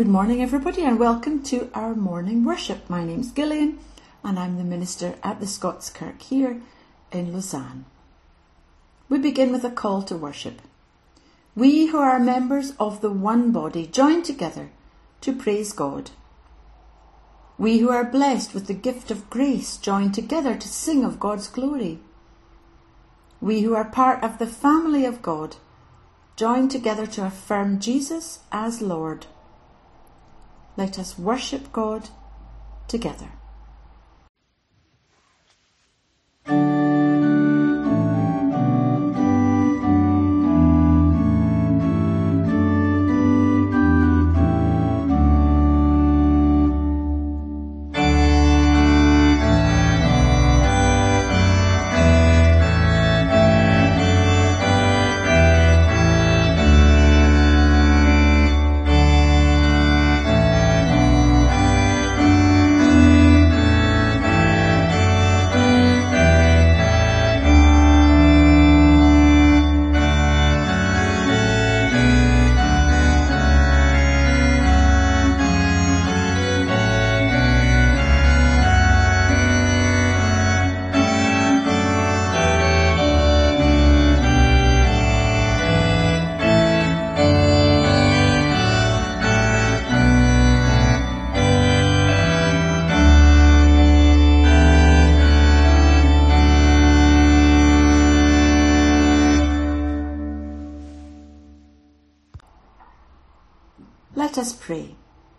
Good morning everybody and welcome to our morning worship. My name's Gillian and I'm the minister at the Scots Kirk here in Lausanne. We begin with a call to worship. We who are members of the one body join together to praise God. We who are blessed with the gift of grace join together to sing of God's glory. We who are part of the family of God join together to affirm Jesus as Lord. Let us worship God together. Let us pray.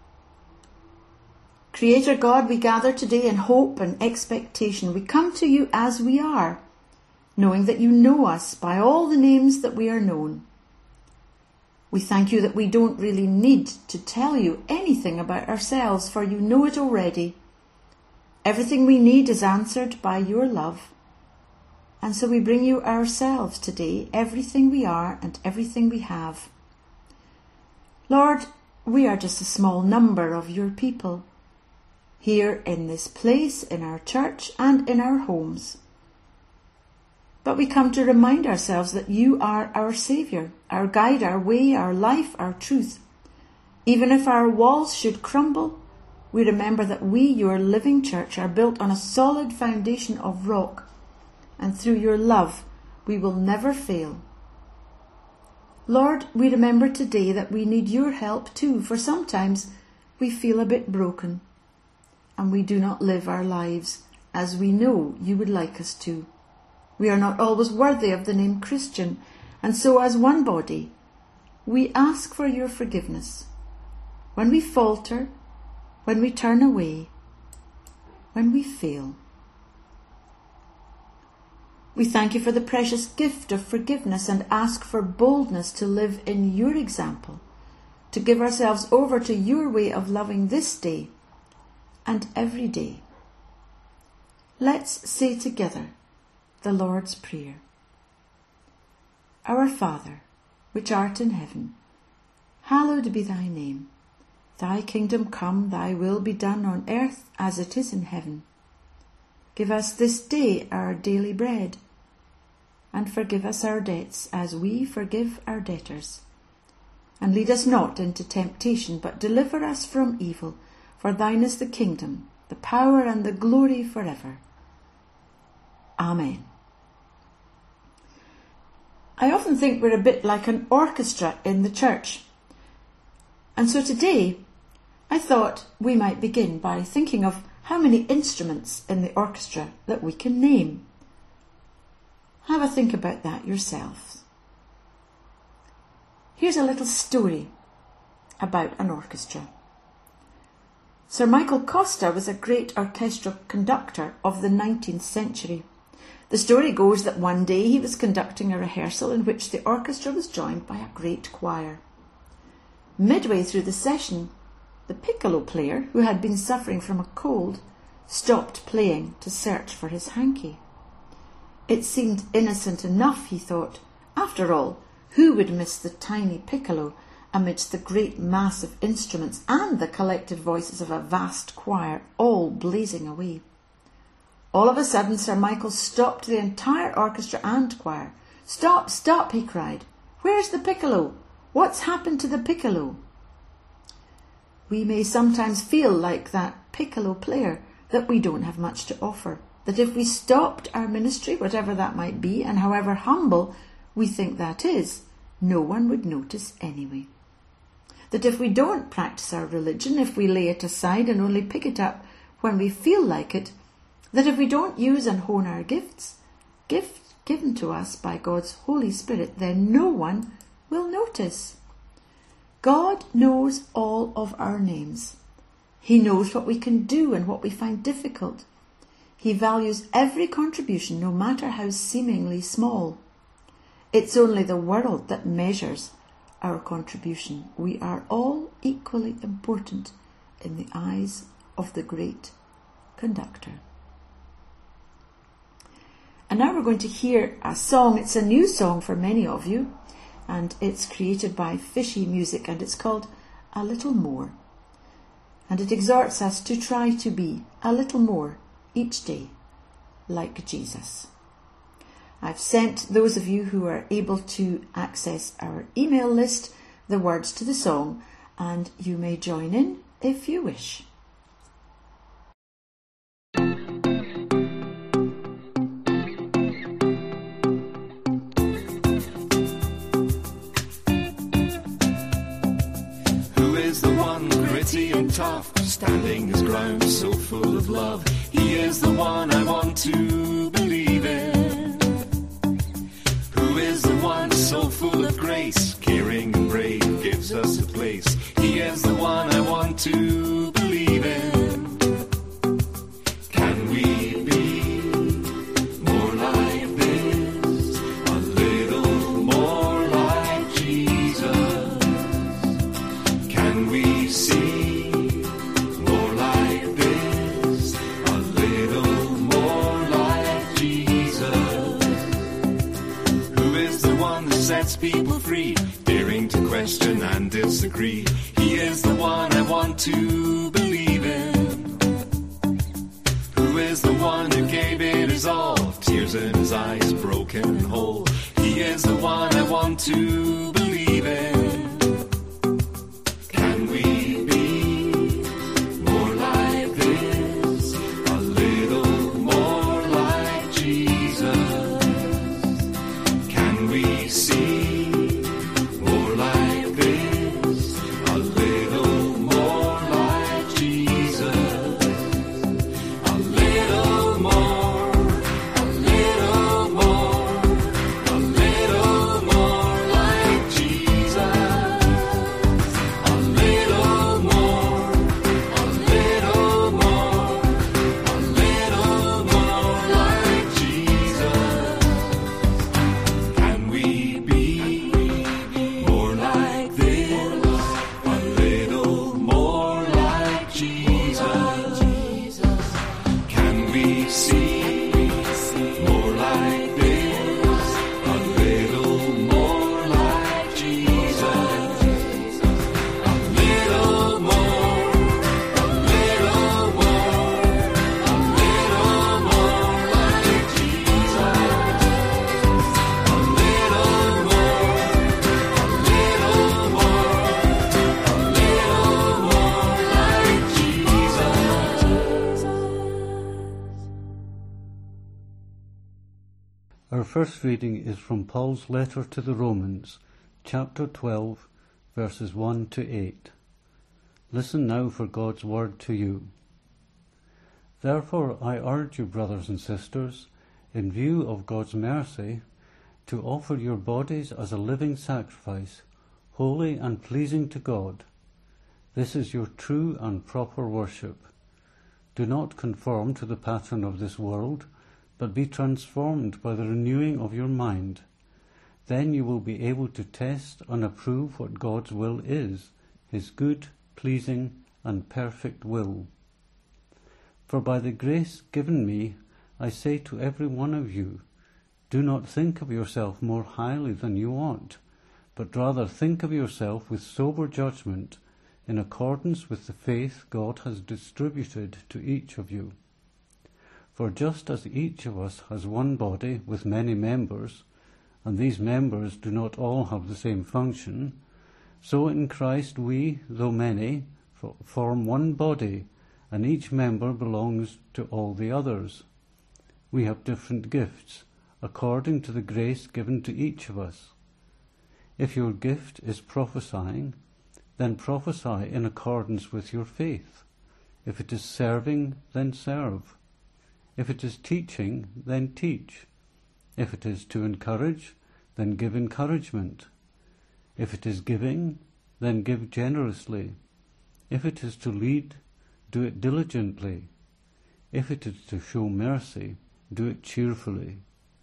Creator God, we gather today in hope and expectation. We come to you as we are, knowing that you know us by all the names that we are known. We thank you that we don't really need to tell you anything about ourselves, for you know it already. Everything we need is answered by your love. And so we bring you ourselves today, everything we are and everything we have. Lord, we are just a small number of your people, here in this place, in our church and in our homes. But we come to remind ourselves that you are our Saviour, our guide, our way, our life, our truth. Even if our walls should crumble, we remember that we, your living church, are built on a solid foundation of rock, and through your love we will never fail. Lord, we remember today that we need your help too, for sometimes we feel a bit broken and we do not live our lives as we know you would like us to. We are not always worthy of the name Christian, and so as one body, we ask for your forgiveness. When we falter, when we turn away, when we fail. We thank you for the precious gift of forgiveness and ask for boldness to live in your example, to give ourselves over to your way of loving this day and every day. Let's say together the Lord's Prayer. Our Father, which art in heaven, hallowed be thy name. Thy kingdom come, thy will be done on earth as it is in heaven. Give us this day our daily bread, and forgive us our debts as we forgive our debtors. And lead us not into temptation, but deliver us from evil. For thine is the kingdom, the power and the glory forever. Amen. I often think we're a bit like an orchestra in the church. And so today, I thought we might begin by thinking of how many instruments in the orchestra that we can name. Have a think about that yourselves. Here's a little story about an orchestra. Sir Michael Costa was a great orchestral conductor of the 19th century. The story goes that one day he was conducting a rehearsal in which the orchestra was joined by a great choir. Midway through the session, the piccolo player, who had been suffering from a cold, stopped playing to search for his hanky. It seemed innocent enough, he thought. After all, who would miss the tiny piccolo amidst the great mass of instruments and the collected voices of a vast choir all blazing away? All of a sudden, Sir Michael stopped the entire orchestra and choir. "Stop, stop," he cried. "Where's the piccolo? What's happened to the piccolo?" We may sometimes feel like that piccolo player, that we don't have much to offer, that if we stopped our ministry, whatever that might be, and however humble we think that is, no one would notice anyway. That if we don't practice our religion, if we lay it aside and only pick it up when we feel like it, that if we don't use and hone our gifts given to us by God's Holy Spirit, then no one will notice. God knows all of our names. He knows what we can do and what we find difficult. He values every contribution, no matter how seemingly small. It's only the world that measures our contribution. We are all equally important in the eyes of the great conductor. And now we're going to hear a song. It's a new song for many of you, and it's created by Fishy Music, and it's called A Little More. And it exhorts us to try to be a little more each day like Jesus. I've sent those of you who are able to access our email list the words to the song, and you may join in if you wish. And tough, standing his ground, so full of love. He is the one I want to believe in. Who is the one so full of grace, caring and brave, gives us a place. He is the one I want to believe in. Can we be more like this? A little more like Jesus. Can we see sets people free, daring to question and disagree? He is the one I want to believe in. Who is the one who gave it his all, tears in his eyes, broken and whole? He is the one I want to believe in. Can we be more like this? A little more like Jesus. Can we see Our first reading is from Paul's letter to the Romans, chapter 12, verses 1 to 8. Listen now for God's word to you. Therefore I urge you, brothers and sisters, in view of God's mercy, to offer your bodies as a living sacrifice, holy and pleasing to God. This is your true and proper worship. Do not conform to the pattern of this world, but be transformed by the renewing of your mind. Then you will be able to test and approve what God's will is, his good, pleasing, and perfect will. For by the grace given me, I say to every one of you, do not think of yourself more highly than you ought, but rather think of yourself with sober judgment, in accordance with the faith God has distributed to each of you. For just as each of us has one body with many members, and these members do not all have the same function, so in Christ we, though many, form one body, and each member belongs to all the others. We have different gifts, according to the grace given to each of us. If your gift is prophesying, then prophesy in accordance with your faith. If it is serving, then serve. If it is teaching, then teach. If it is to encourage, then give encouragement. If it is giving, then give generously. If it is to lead, do it diligently. If it is to show mercy, do it cheerfully.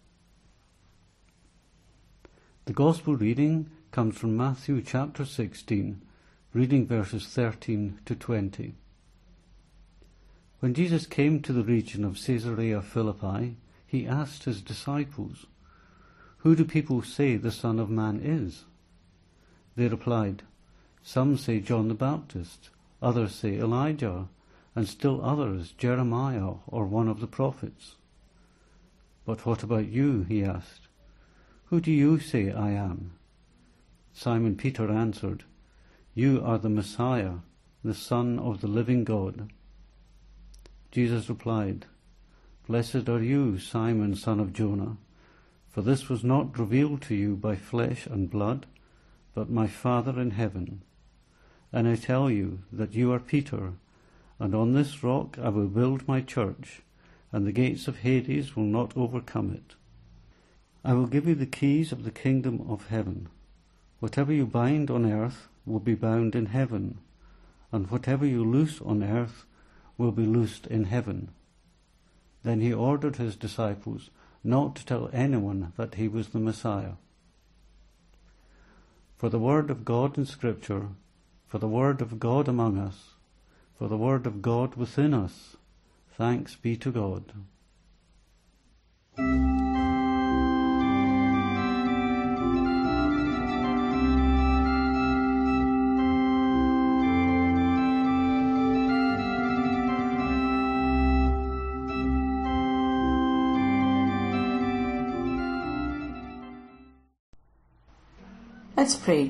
The Gospel reading comes from Matthew chapter 16, reading verses 13 to 20. When Jesus came to the region of Caesarea Philippi, he asked his disciples, "Who do people say the Son of Man is?" They replied, "Some say John the Baptist, others say Elijah, and still others Jeremiah or one of the prophets." "But what about you?" he asked. "Who do you say I am?" Simon Peter answered, "You are the Messiah, the Son of the living God." Jesus replied, "Blessed are you, Simon, son of Jonah, for this was not revealed to you by flesh and blood, but my Father in heaven. And I tell you that you are Peter, and on this rock I will build my church, and the gates of Hades will not overcome it. I will give you the keys of the kingdom of heaven. Whatever you bind on earth will be bound in heaven, and whatever you loose on earth will be loosed in heaven." Then he ordered his disciples not to tell anyone that he was the Messiah. For the word of God in Scripture, for the word of God among us, for the word of God within us, thanks be to God. Let's pray.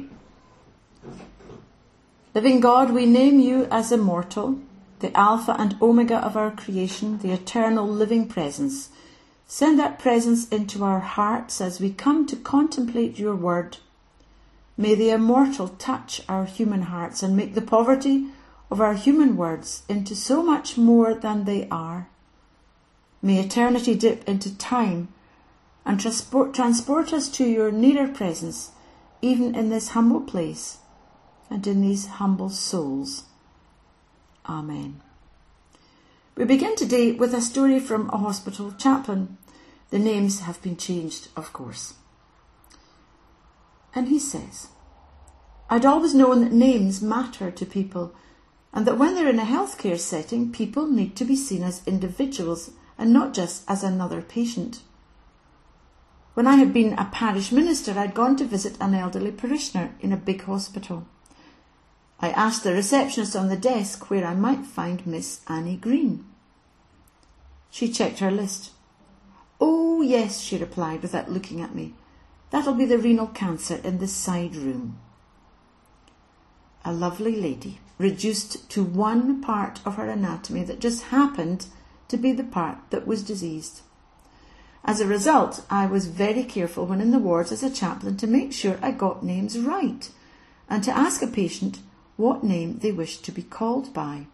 Living God, we name you as immortal, the Alpha and Omega of our creation, the eternal living presence. Send that presence into our hearts as we come to contemplate your word. May the immortal touch our human hearts and make the poverty of our human words into so much more than they are. May eternity dip into time and transport us to your nearer presence, even in this humble place and in these humble souls. Amen. We begin today with a story from a hospital chaplain. The names have been changed, of course. And he says, "I'd always known that names matter to people, and that when they're in a healthcare setting, people need to be seen as individuals and not just as another patient. When I had been a parish minister, I'd gone to visit an elderly parishioner in a big hospital. I asked the receptionist on the desk where I might find Miss Annie Green. She checked her list. "Oh, yes," she replied without looking at me. "That'll be the renal cancer in the side room." A lovely lady, reduced to one part of her anatomy that just happened to be the part that was diseased. As a result, I was very careful when in the wards as a chaplain to make sure I got names right and to ask a patient what name they wished to be called by.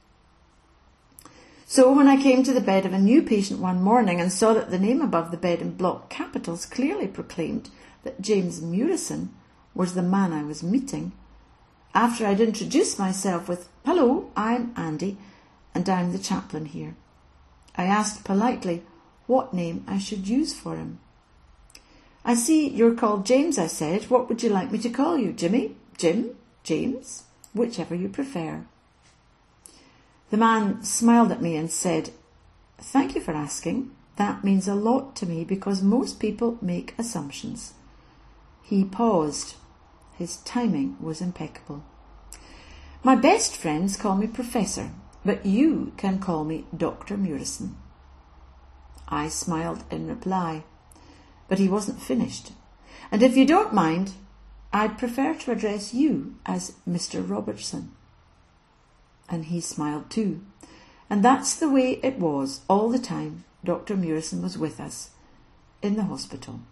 So when I came to the bed of a new patient one morning and saw that the name above the bed in block capitals clearly proclaimed that James Murison was the man I was meeting, after I'd introduced myself with, "Hello, I'm Andy, and I'm the chaplain here," I asked politely what name I should use for him. "I see you're called James," I said. "What would you like me to call you? Jimmy? Jim? James? Whichever you prefer." The man smiled at me and said, "Thank you for asking. That means a lot to me because most people make assumptions." He paused. His timing was impeccable. "My best friends call me Professor, but you can call me Dr. Murison." I smiled in reply, but he wasn't finished. "And if you don't mind, I'd prefer to address you as Mr. Robertson." and he smiled too. And that's the way it was all the time Dr. Murison was with us in the hospital.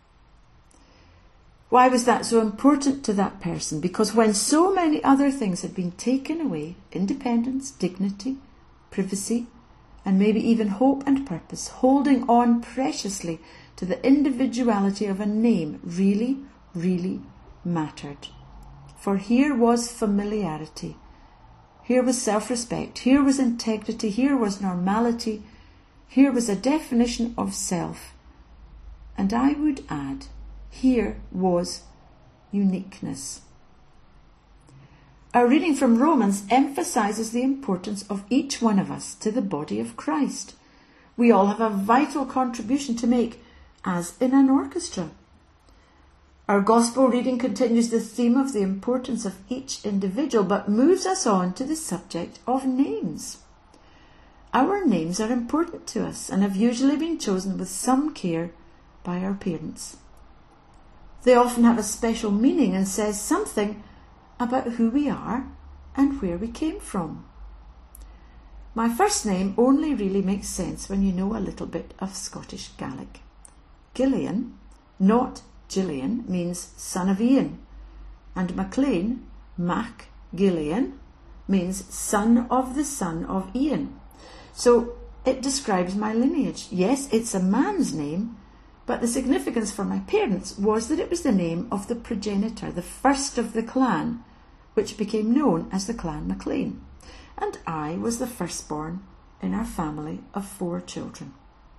Why was that so important to that person? Because when so many other things had been taken away, independence, dignity, privacy, and maybe even hope and purpose, holding on preciously to the individuality of a name really, really mattered. For here was familiarity, here was self-respect, here was integrity, here was normality, here was a definition of self. And I would add, here was uniqueness. Our reading from Romans emphasises the importance of each one of us to the body of Christ. We all have a vital contribution to make, as in an orchestra. Our Gospel reading continues the theme of the importance of each individual, but moves us on to the subject of names. Our names are important to us and have usually been chosen with some care by our parents. They often have a special meaning and says something about who we are and where we came from. My first name only really makes sense when you know a little bit of Scottish Gaelic. Gillian, not Gillian, means son of Ian, and MacLean, Mac Gillian, means son of Ian. So it describes my lineage. Yes, it's a man's name, but the significance for my parents was that it was the name of the progenitor, the first of the clan, which became known as the Clan MacLean. And I was the firstborn in our family of 4 children.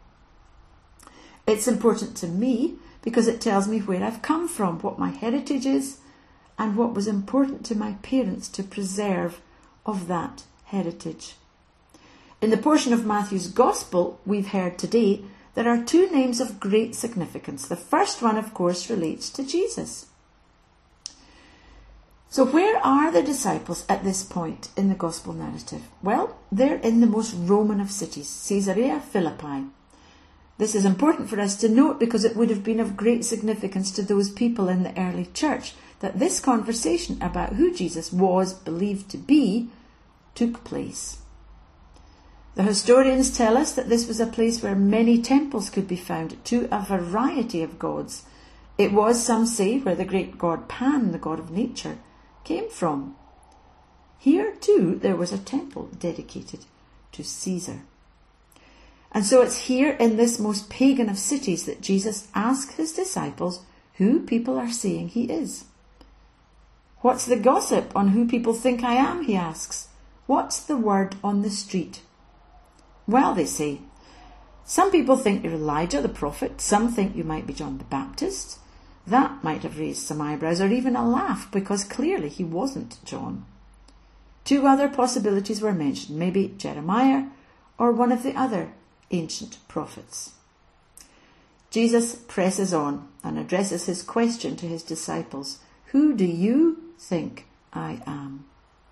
It's important to me because it tells me where I've come from, what my heritage is, and what was important to my parents to preserve of that heritage. In the portion of Matthew's Gospel we've heard today, there are 2 names of great significance. The first one, of course, relates to Jesus. So where are the disciples at this point in the Gospel narrative? Well, they're in the most Roman of cities, Caesarea Philippi. This is important for us to note because it would have been of great significance to those people in the early church that this conversation about who Jesus was believed to be took place. The historians tell us that this was a place where many temples could be found to a variety of gods. It was, some say, where the great god Pan, the god of nature, came from. Here too there was a temple dedicated to Caesar. And so it's here in this most pagan of cities that Jesus asks his disciples who people are saying he is. What's the gossip on who people think I am, he asks. What's the word on the street? Well, they say, some people think you're Elijah the prophet, some think you might be John the Baptist. That might have raised some eyebrows or even a laugh, because clearly he wasn't John. 2 other possibilities were mentioned, maybe Jeremiah or one of the other ancient prophets. Jesus presses on and addresses his question to his disciples. Who do you think I am?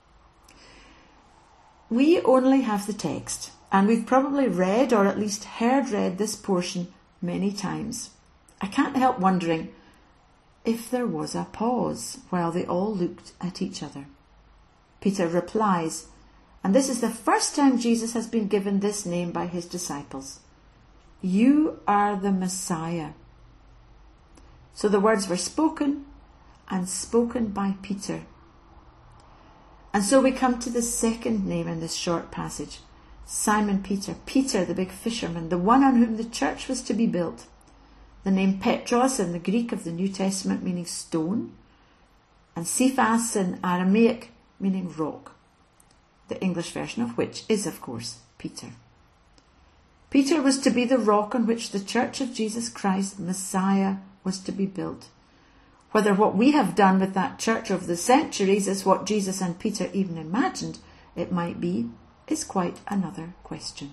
We only have the text, and we've probably read or at least heard read this portion many times. I can't help wondering if there was a pause while they all looked at each other. Peter replies, and this is the first time Jesus has been given this name by his disciples. You are the Messiah. So the words were spoken, and spoken by Peter. And so we come to the second name in this short passage. Simon Peter, Peter the big fisherman, the one on whom the church was to be built. The name Petros in the Greek of the New Testament meaning stone, and Cephas in Aramaic meaning rock, the English version of which is, of course, Peter. Peter was to be the rock on which the Church of Jesus Christ, Messiah, was to be built. Whether what we have done with that church over the centuries is what Jesus and Peter even imagined it might be, is quite another question.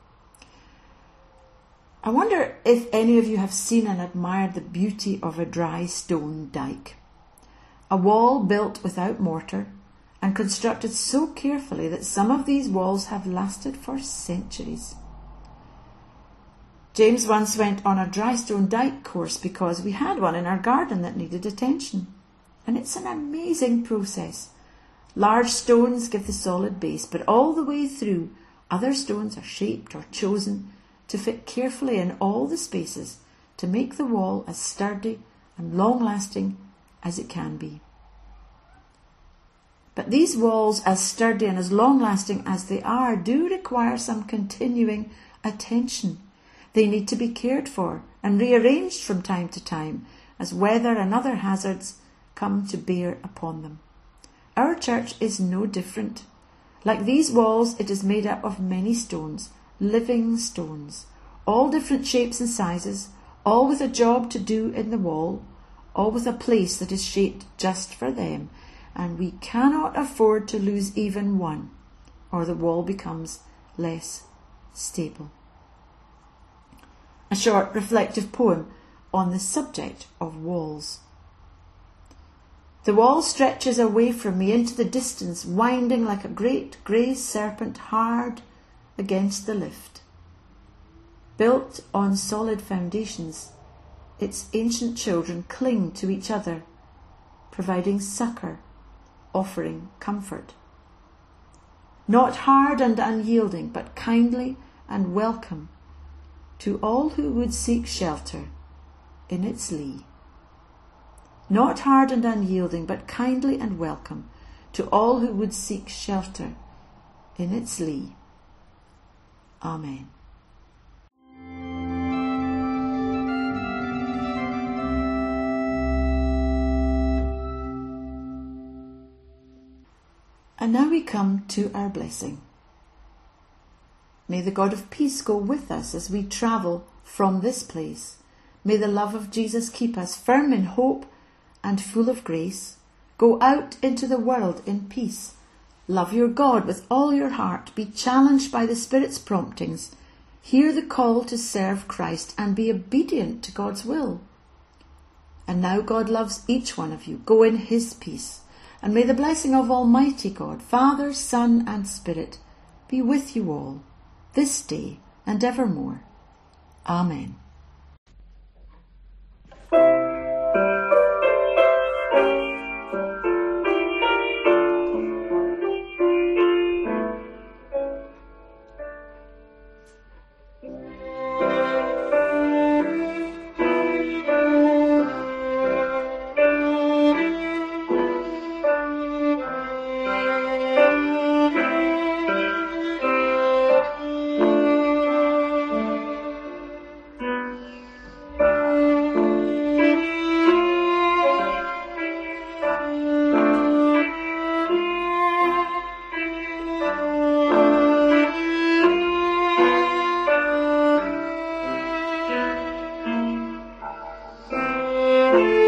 I wonder if any of you have seen and admired the beauty of a dry stone dyke. A wall built without mortar and constructed so carefully that some of these walls have lasted for centuries. James once went on a dry stone dyke course because we had one in our garden that needed attention. And it's an amazing process. Large stones give the solid base, but all the way through, other stones are shaped or chosen to fit carefully in all the spaces to make the wall as sturdy and long-lasting as it can be. But these walls, as sturdy and as long-lasting as they are, do require some continuing attention. They need to be cared for and rearranged from time to time as weather and other hazards come to bear upon them. Our church is no different. Like these walls, it is made up of many stones, living stones, all different shapes and sizes, all with a job to do in the wall, all with a place that is shaped just for them, and we cannot afford to lose even one, or the wall becomes less stable. A short reflective poem on the subject of walls. The wall stretches away from me into the distance, winding like a great grey serpent hard against the lift. Built on solid foundations, its ancient children cling to each other, providing succour, offering comfort. Not hard and unyielding, but kindly and welcome to all who would seek shelter in its lee. Not hard and unyielding, but kindly and welcome to all who would seek shelter in its lee. Amen. And now we come to our blessing. May the God of peace go with us as we travel from this place. May the love of Jesus keep us firm in hope and full of grace. Go out into the world in peace. Love your God with all your heart. Be challenged by the Spirit's promptings. Hear the call to serve Christ and be obedient to God's will. And now God loves each one of you. Go in his peace. And may the blessing of Almighty God, Father, Son and Spirit be with you all, this day and evermore. Amen. Thank you.